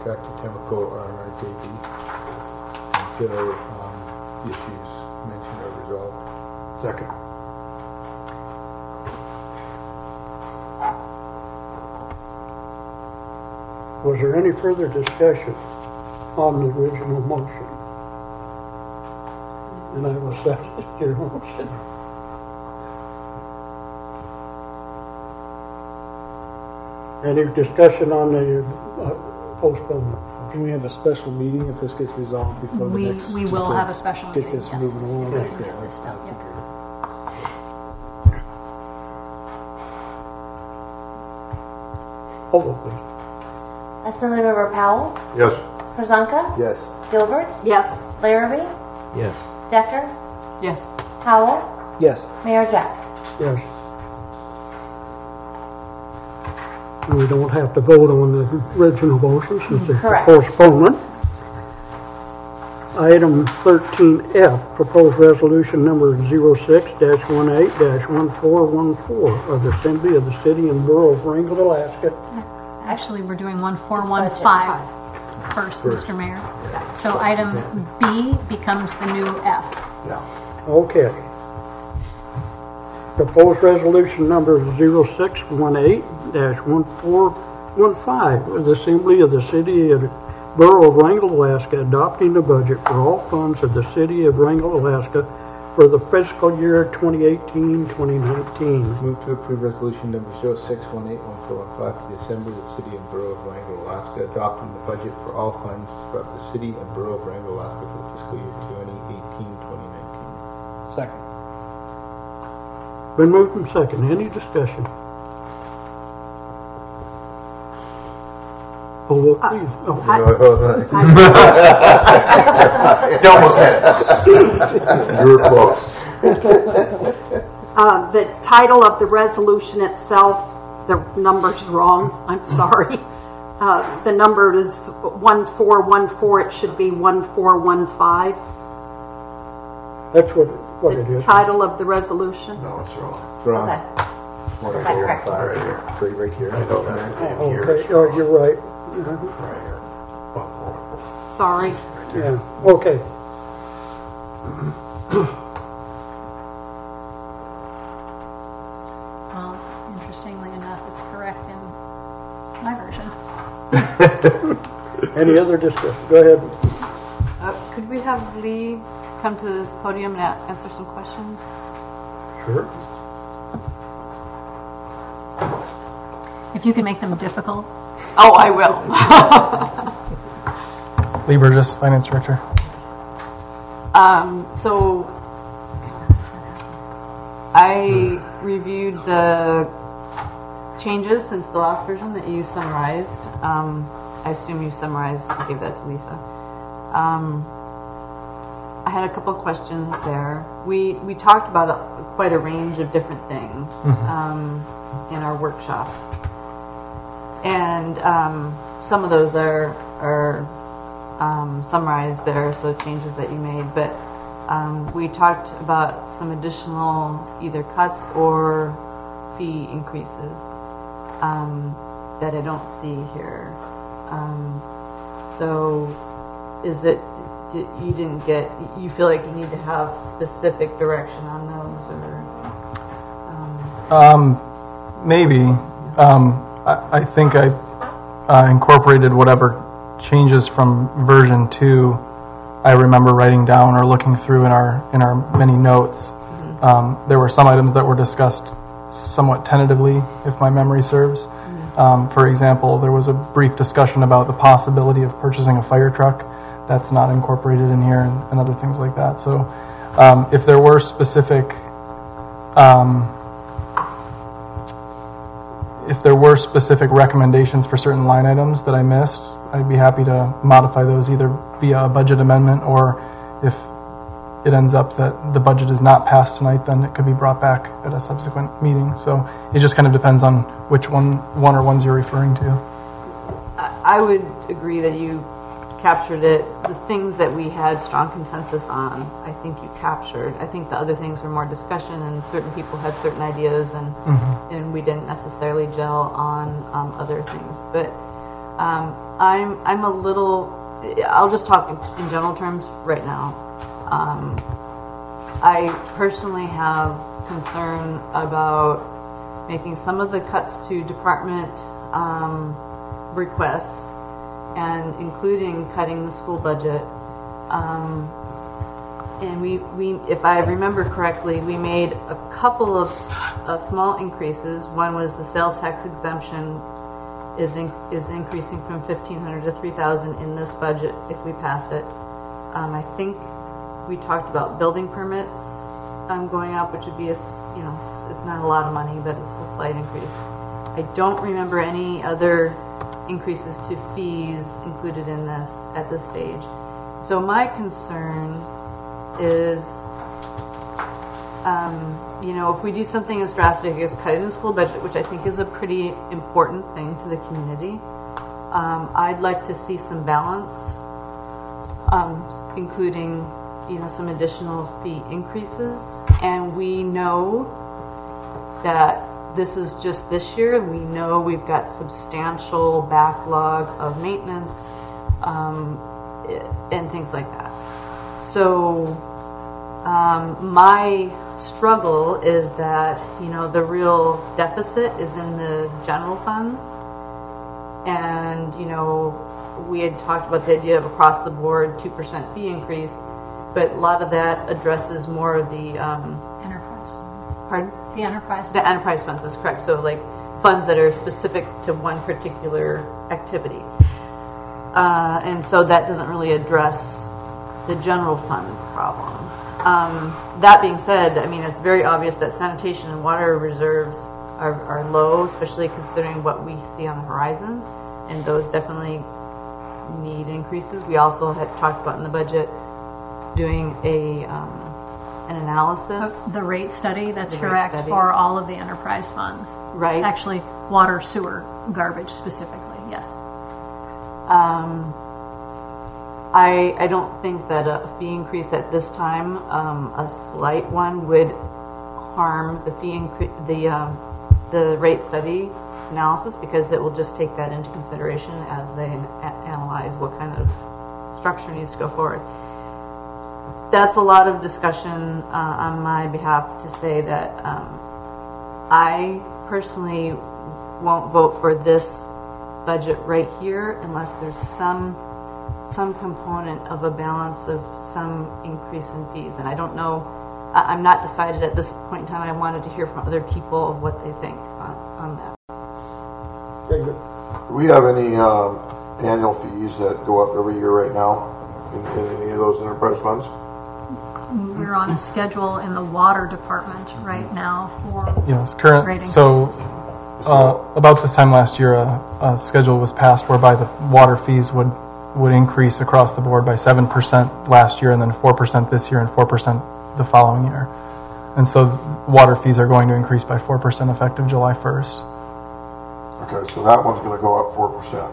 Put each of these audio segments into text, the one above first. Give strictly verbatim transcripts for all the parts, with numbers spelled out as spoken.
contract to Chemical R and R J V until um, the issues mentioned are resolved. Second. Was there any further discussion on the original motion? And I will second your motion. Any discussion on the uh, postponement? Can we have a special meeting if this gets resolved before We, the next? we just will to have a special Get meeting, this yes. moving along. We Okay. can get this stuff, yeah. Hold on, please. Assemblymember Powell, Yes. Yes. Przonka, Gilberts, Yes. Larrabee, Yes. Decker, Yes. Howell, Yes. Mayor Jack. Yes. We don't have to vote on the original motion since it's a Correct. postponement. Item thirteen F, proposed resolution number zero six dash eighteen dash one four one four of the Assembly of the City and Borough of Wrangell, Alaska. Actually, we're doing one four one five first, Mister Mayor. So item B becomes the new F. Yeah. Okay. Proposed resolution number zero six eighteen dash one four one five of the Assembly of the City and Borough of Wrangell, Alaska, adopting the budget for all funds of the City of Wrangell, Alaska for the fiscal year twenty eighteen twenty nineteen. Move to approve resolution number zero six one eight one four one five for the Assembly of the City and Borough of Wrangell, Alaska, adopting the budget for all funds of the City and Borough of Wrangell, Alaska for the fiscal year twenty eighteen twenty nineteen. Second. Been moved and second. Any discussion? Oh, well, please. Oh, You almost had it. You were close. Uh, the title of the resolution itself, the number's wrong. I'm sorry. Uh, the number is one four one four. It should be one four one five. that's what, what it The is. title of the resolution. No, it's wrong. Wrong. Okay. One, Okay, four, correct. five. Right here. Three right here. I know that. Oh, Here. okay, oh, you're right. Uh-huh. Right here. One, four, four. Sorry. Yeah, okay. Well, interestingly enough, it's correct in my version. Any other discussion? Go ahead. Uh, could we have Lee come to the podium and a- answer some questions? Sure. If you can make them difficult. Oh, I will. Lee Burgess, Finance Director. Um, so I reviewed the changes since the last version that you summarized. Um, I assume you summarized, you gave that to Lisa. Um, I had a couple of questions there. We we talked about a, quite a range of different things um, in our workshops, and um, some of those are are um, summarized there, so changes that you made. But um, we talked about some additional either cuts or fee increases um, that I don't see here. Um, so, is it? You didn't get, you feel like you need to have specific direction on those, or? Um, Um, maybe. Um, I, I think I uh, incorporated whatever changes from version two I remember writing down or looking through in our in our many notes. Mm-hmm. Um, there were some items that were discussed somewhat tentatively, if my memory serves. Mm-hmm. Um, for example, there was a brief discussion about the possibility of purchasing a fire truck. That's not incorporated in here, and, and other things like that. So um, if there were specific um, if there were specific recommendations for certain line items that I missed, I'd be happy to modify those either via a budget amendment, or if it ends up that the budget is not passed tonight, then it could be brought back at a subsequent meeting. So it just kind of depends on which one one or ones you're referring to. I would agree that you captured it. The things that we had strong consensus on, I think you captured. I think the other things were more discussion, and certain people had certain ideas, and mm-hmm. and we didn't necessarily gel on um, other things. But Um, I'm I'm a little. I'll just talk in, in general terms right now. Um, I personally have concern about making some of the cuts to department um, requests, and including cutting the school budget. Um, and we, we, if I remember correctly, we made a couple of uh, small increases. One was the sales tax exemption is in, is increasing from fifteen hundred to three thousand in this budget if we pass it. Um, I think we talked about building permits um, going up, which would be a s- you know s- it's not a lot of money, but it's a slight increase. I don't remember any other increases to fees included in this at this stage. So my concern is, um, you know, if we do something as drastic as cutting the school budget, which I think is a pretty important thing to the community, um, I'd like to see some balance, um, including, you know, some additional fee increases. And we know that this is just this year. We know we've got substantial backlog of maintenance um, and things like that. So um, my struggle is that, you know, the real deficit is in the general funds. And, you know, we had talked about the idea of across the board two percent fee increase, but a lot of that addresses more of the, um, Enterprise. pardon? The enterprise. The enterprise funds is correct. So like funds that are specific to one particular activity. Uh, and so that doesn't really address the general fund problem. Um, that being said, I mean, it's very obvious that sanitation and water reserves are, are low, especially considering what we see on the horizon. And those definitely need increases. We also had talked about in the budget doing a um, an analysis. The rate study, that's The rate correct, study. for all of the enterprise funds. Right. Actually, water, sewer, garbage specifically, yes. Um, I I don't think that a fee increase at this time, um, a slight one, would harm the fee incre- the um, the rate study analysis, because it will just take that into consideration as they a- analyze what kind of structure needs to go forward. That's a lot of discussion uh, on my behalf to say that um, I personally won't vote for this budget right here unless there's some some component of a balance of some increase in fees. And I don't know, I- I'm not decided at this point in time. I wanted to hear from other people of what they think on, on that. Okay, good. Do we have any um, annual fees that go up every year right now in, in any of those enterprise funds? We're on a schedule in the water department right now for Yes, current, Rating. so uh, about this time last year, a, a schedule was passed whereby the water fees would, would increase across the board by seven percent last year, and then four percent this year and four percent the following year. And so water fees are going to increase by four percent effective July first. Okay, so that one's going to go up four percent.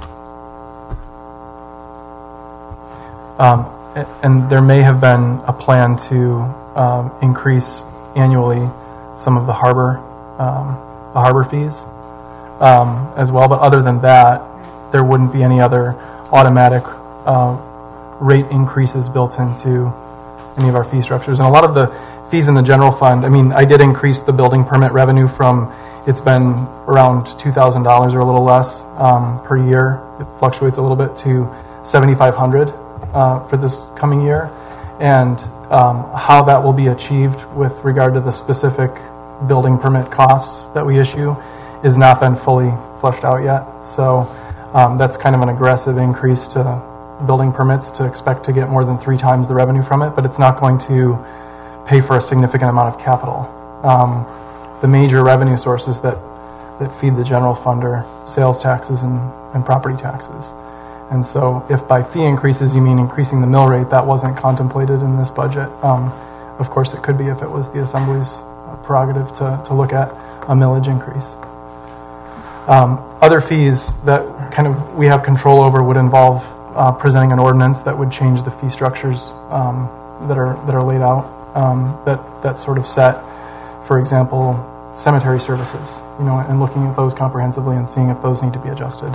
Um, a- and there may have been a plan to um, increase annually some of the harbor, um, the harbor fees um, as well. But other than that, there wouldn't be any other automatic uh, rate increases built into any of our fee structures. And a lot of the fees in the general fund, I mean, I did increase the building permit revenue from, it's been around two thousand dollars or a little less um, per year. It fluctuates a little bit to seventy-five hundred dollars uh, for this coming year. And um, how that will be achieved with regard to the specific building permit costs that we issue has not been fully fleshed out yet. So um, that's kind of an aggressive increase to building permits to expect to get more than three times the revenue from it, but it's not going to pay for a significant amount of capital. Um, the major revenue sources that, that feed the general fund are sales taxes and, and property taxes. And so if by fee increases you mean increasing the mill rate, that wasn't contemplated in this budget. Um, of course it could be if it was the Assembly's prerogative to, to look at a millage increase. Um, other fees that kind of we have control over would involve uh, presenting an ordinance that would change the fee structures um, that are that are laid out, um, that that sort of set, for example, cemetery services, you know, and looking at those comprehensively and seeing if those need to be adjusted.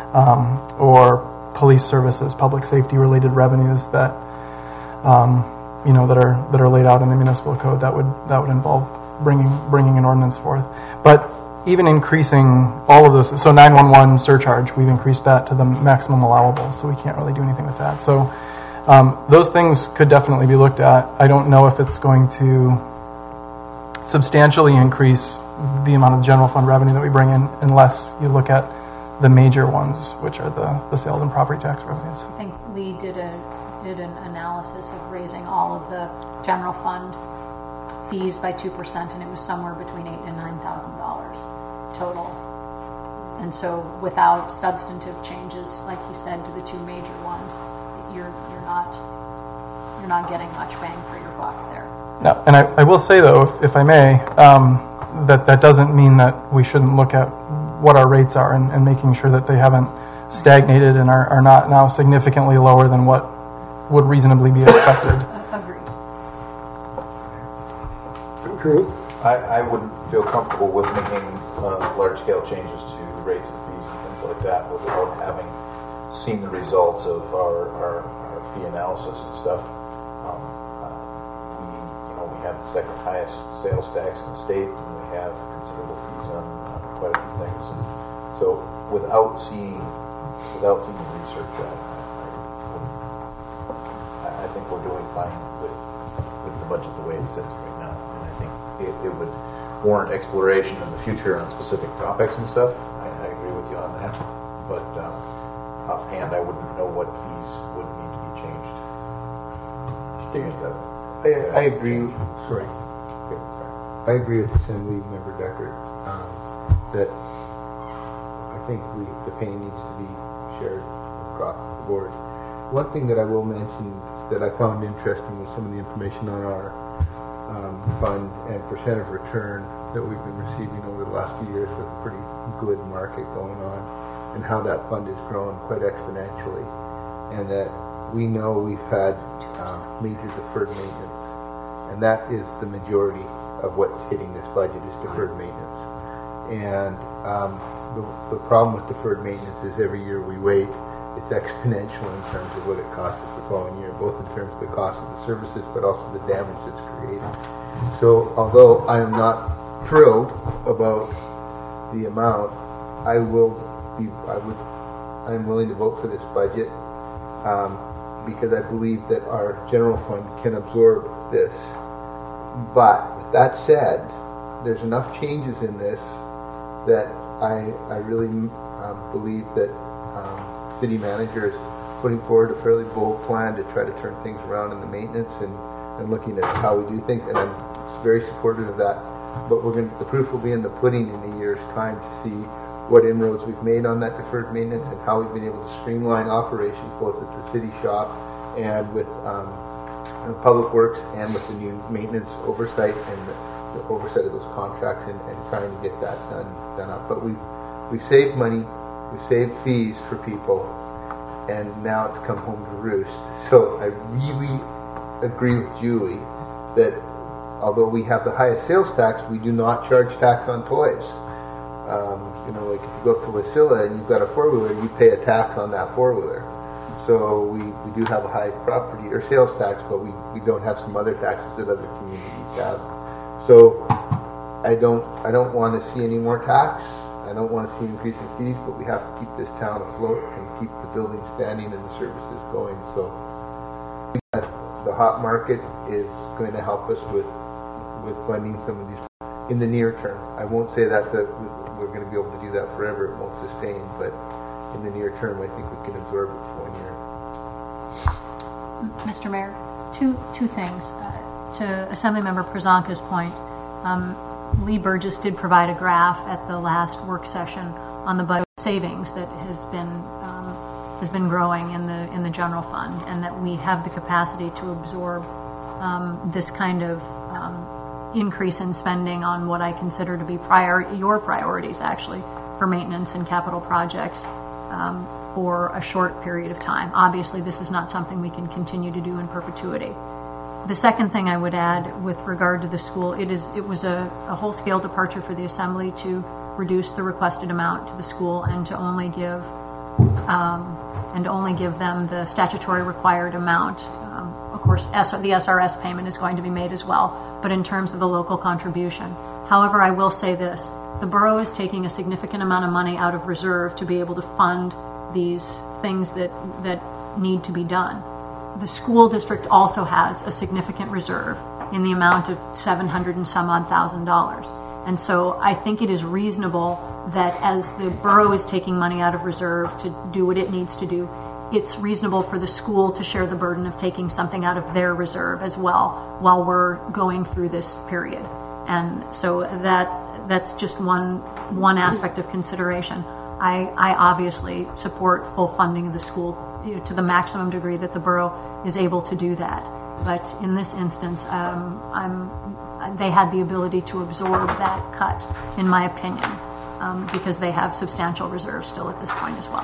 um, or police services, public safety related revenues that, um, you know, that are that are laid out in the municipal code that would that would involve bringing bringing an ordinance forth. But even increasing all of those, so nine one one surcharge, we've increased that to the maximum allowable, so we can't really do anything with that. So um, those things could definitely be looked at. I don't know if it's going to substantially increase the amount of general fund revenue that we bring in unless you look at the major ones, which are the, the sales and property tax revenues. I think Lee did a did an analysis of raising all of the general fund fees by two percent, and it was somewhere between eight and nine thousand dollars total. And so, without substantive changes, like he said, to the two major ones, you're you're not you're not getting much bang for your buck there. No, and I, I will say though, if, if I may, um, that that doesn't mean that we shouldn't look at what our rates are and, and making sure that they haven't stagnated and are, are not now significantly lower than what would reasonably be expected. Agreed. True. I, I wouldn't feel comfortable with making uh, large-scale changes to the rates and fees and things like that without having seen the results of our, our, our fee analysis and stuff. Um, uh, we, you know, we have the second highest sales tax in the state, and we have considerable fees on, on quite a few things. And so, without seeing, without seeing the research, I, I, I think we're doing fine with with the budget the way it sits right now, and I think it, it would warrant exploration in the future on specific topics and stuff. I, I agree with you on that, but um, offhand, I wouldn't know what fees would need to be changed. I, I agree. Sorry. I agree with Assembly Member Decker um, that I think we, the pain needs to be shared across the board. One thing that I will mention that I found interesting was some of the information on our um, fund and percent of return that we've been receiving over the last few years with a pretty good market going on, and how that fund has grown quite exponentially, and that we know we've had um, major deferred maintenance, and that is the majority of what's hitting this budget is deferred maintenance. And um, the, the problem with deferred maintenance is every year we wait, it's exponential in terms of what it costs us the following year, both in terms of the cost of the services, but also the damage that's created. So although I am not thrilled about the amount, I will be, I would, I am willing to vote for this budget um, because I believe that our general fund can absorb this. But with that said, there's enough changes in this that I, I really um, believe that um, city manager is putting forward a fairly bold plan to try to turn things around in the maintenance and, and looking at how we do things, and I'm very supportive of that. But we're going to, the proof will be in the pudding in a year's time to see what inroads we've made on that deferred maintenance and how we've been able to streamline operations both at the city shop and with um, Public Works and with the new maintenance oversight and the, the oversight of those contracts and, and trying to get that done done up. But we we've saved money. We saved fees for people, and now it's come home to roost. So I really agree with Julie that although we have the highest sales tax, we do not charge tax on toys. Um, you know, like if you go up to Wasilla and you've got a four-wheeler, you pay a tax on that four-wheeler. So we, we do have a high property or sales tax, but we, we don't have some other taxes that other communities have. So I don't I don't want to see any more tax. I don't want to see increasing fees, but we have to keep this town afloat and keep the buildings standing and the services going. So the hot market is going to help us with with funding some of these in the near term. I won't say that's a we're going to be able to do that forever. It won't sustain, but in the near term, I think we can absorb it for one year. Mister Mayor, two two things. Uh, to Assemblymember Przonka's point, um, Lee Burgess did provide a graph at the last work session on the budget savings that has been um, has been growing in the in the general fund, and that we have the capacity to absorb um, this kind of um, increase in spending on what I consider to be prior your priorities actually for maintenance and capital projects um, for a short period of time. Obviously, this is not something we can continue to do in perpetuity. The second thing I would add with regard to the school, it is it was a, a whole-scale departure for the Assembly to reduce the requested amount to the school and to only give um, and only give them the statutory required amount. Um, Of course, S- the S R S payment is going to be made as well, but in terms of the local contribution. However, I will say this, the borough is taking a significant amount of money out of reserve to be able to fund these things that, that need to be done. The school district also has a significant reserve in the amount of seven hundred and some odd thousand dollars. And so I think it is reasonable that as the borough is taking money out of reserve to do what it needs to do, it's reasonable for the school to share the burden of taking something out of their reserve as well while we're going through this period. And so that that's just one one aspect of consideration. I, I obviously support full funding of the school, you know, to the maximum degree that the borough is able to do that. But in this instance, um, I'm, they had the ability to absorb that cut, in my opinion, um, because they have substantial reserves still at this point as well.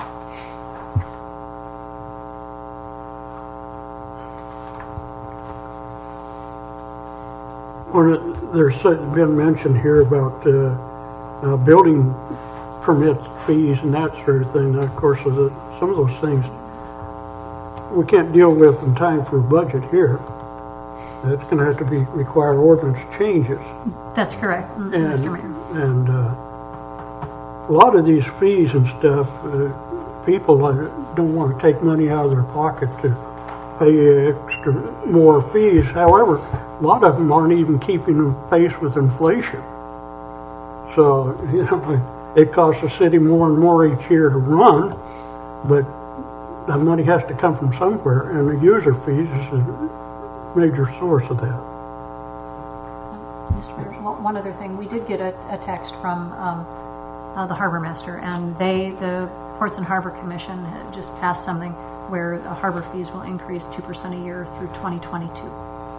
One of- There's been mention here about uh, uh, building permit fees and that sort of thing. Now, of course, the- some of those things we can't deal with in time for a budget here. It's going to have to be require ordinance changes. That's correct, m- And, Mister Mayor. and uh, a lot of these fees and stuff, uh, people uh, don't want to take money out of their pocket to pay extra more fees. However, a lot of them aren't even keeping pace with inflation. So, you know, it costs the city more and more each year to run, but the money has to come from somewhere, and the user fees is a major source of that. Mister Mayor, one one other thing, we did get a, a text from um, uh, the harbor master, and they, the Ports and Harbor Commission, had just passed something where the harbor fees will increase two percent a year through twenty twenty-two.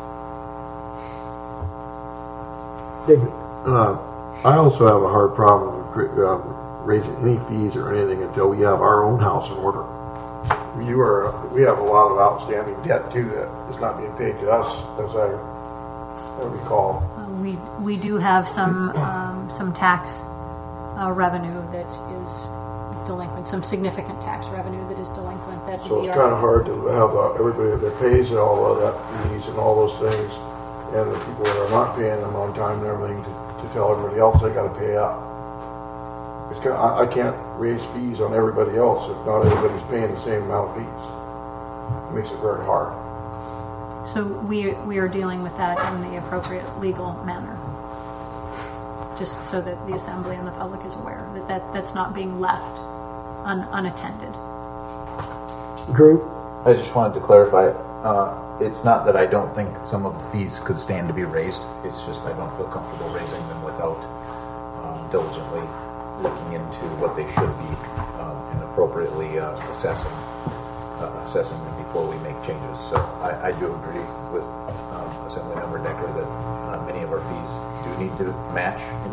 David? Uh, I also have a hard problem with cre- um, raising any fees or anything until we have our own house in order. You are, we have a lot of outstanding debt too that is not being paid to us, as I, I recall. Uh, We, we do have some, um, some tax uh, revenue that is delinquent, some significant tax revenue that is delinquent that So we it's are- kind of hard to have uh, everybody that pays and all of that fees and all those things, and the people that are not paying them on time and everything to, to tell everybody else they got to pay up. It's kind of, I, I can't raise fees on everybody else if not everybody's paying the same amount of fees. It makes it very hard. So we, we are dealing with that in the appropriate legal manner, just so that the assembly and the public is aware that, that that's not being left un, unattended. Drew? I just wanted to clarify, uh, it's not that I don't think some of the fees could stand to be raised, it's just I don't feel comfortable raising them without um, diligently looking into what they should be um, and appropriately uh, assessing uh, assessing them before we make changes. So I, I do agree with um, Assemblymember Decker that uh, many of our fees do need to match